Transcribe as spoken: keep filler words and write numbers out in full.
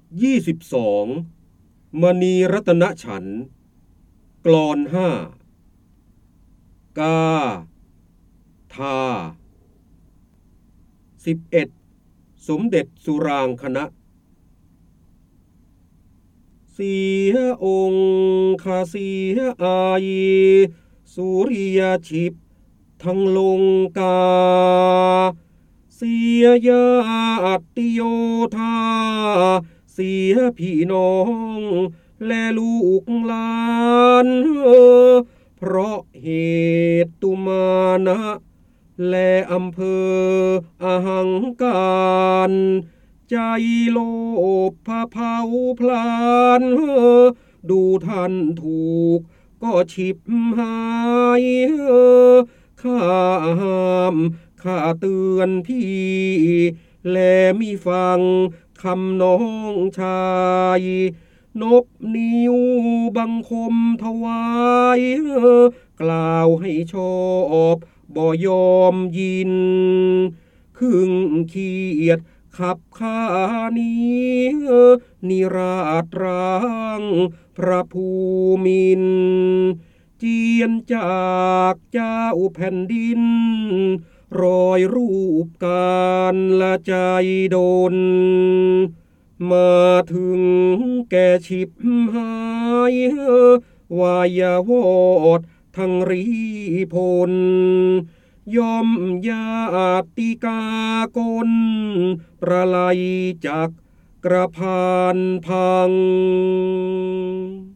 ยี่สิบสองมณีรัตนฉันท์กลอนห้ากาทาสิบเอ็ดสมเด็จสุรางคณะเสียองค์ข้าเสียอายสุริยชิพทั้งลงกาเสียญาติโยธาเสียพี่น้องและลูกหลานเพราะเหตุตุมานะและอำเภออาหังการใจโลภพะเผาพลานดูท่านถูกก็ฉิบหายข้าห้ามข้าเตือนพี่และมิฟังคำน้องชายนบนิ้วบังคมถวายกล่าวให้ชอบบ่ยอมยินครึ่งเขียดขับขานี้นิราชร้างพระภูมินทร์เจียนจากเจ้าแผ่นดินรอยรูปการละใจดนมาถึงแก่ฉิบหายวายาวอดทั้งรีพลย่อมญาติกากลประไลจากกระพานพัง